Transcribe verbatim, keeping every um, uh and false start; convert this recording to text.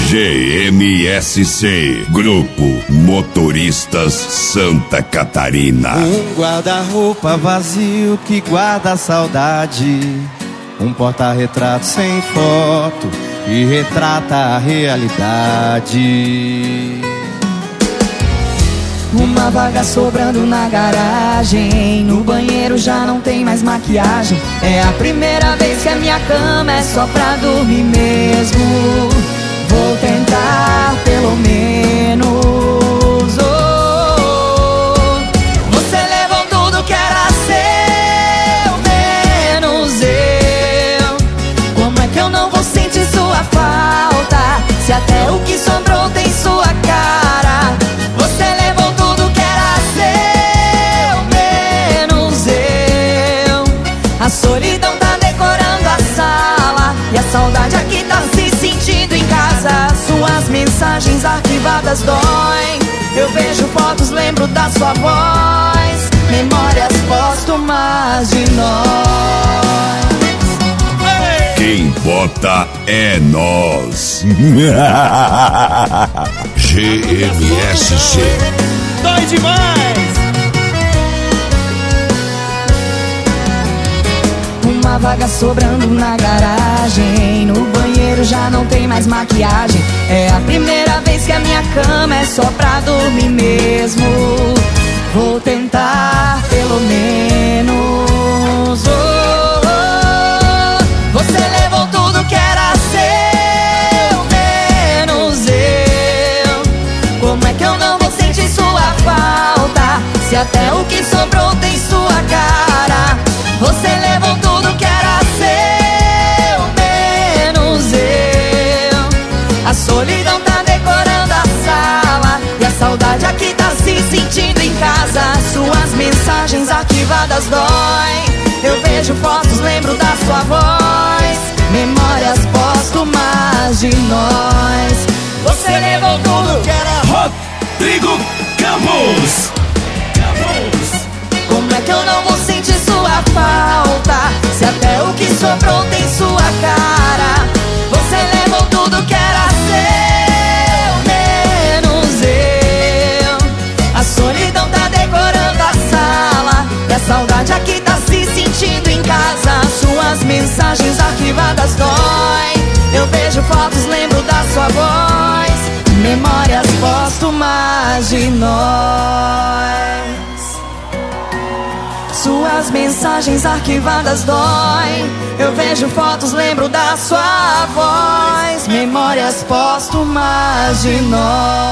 G M S C, Grupo Motoristas Santa Catarina. Um guarda-roupa vazio que guarda a saudade, um porta-retrato sem foto e retrata a realidade. Uma vaga sobrando na garagem, no banheiro já não tem mais maquiagem. É a primeira vez que a minha cama é só pra dormir mesmo. Vou tentar pelo menos. Oh, você levou tudo que era seu, menos eu. Como é que eu não vou sentir sua falta, se até o que sobrou tem sua cara? Você levou tudo que era seu, menos eu. A solidão tá decorando a sala e a saudade aqui tá se sentindo em casa. Suas mensagens arquivadas doem. Eu vejo fotos, lembro da sua voz. Memórias póstumas de nós. Quem bota é nós. G M S C. Dói demais. Uma vaga sobrando na garagem, no banheiro já não tem mais maquiagem. É a primeira vez que a minha cama é só pra dormir mesmo. Vou tentar pelo menos. Oh, oh, você levou tudo que era seu, menos eu. Como é que eu não vou sentir sua falta, se até o que sobrou tem sua cara? Você levou tudo que era seu, menos eu. A solidão tá decorando a sala e a saudade aqui tá se sentindo em casa. Suas mensagens arquivadas doem. Eu vejo fotos, lembro da sua voz. Memórias póstumas de nós. Você levou tudo que era Rodrigo Campos. Como é que eu não vou sentir sua falta, se até o que sobrou tem sua cara? Você levou tudo que era seu, menos eu. A solidão tá decorando a sala e a saudade aqui tá se sentindo em casa. Suas mensagens arquivadas doem. Eu vejo fotos, lembro da sua voz. Memórias póstumas de nós. Suas mensagens arquivadas doem. Eu vejo fotos, lembro da sua voz. Memórias póstumas de nós.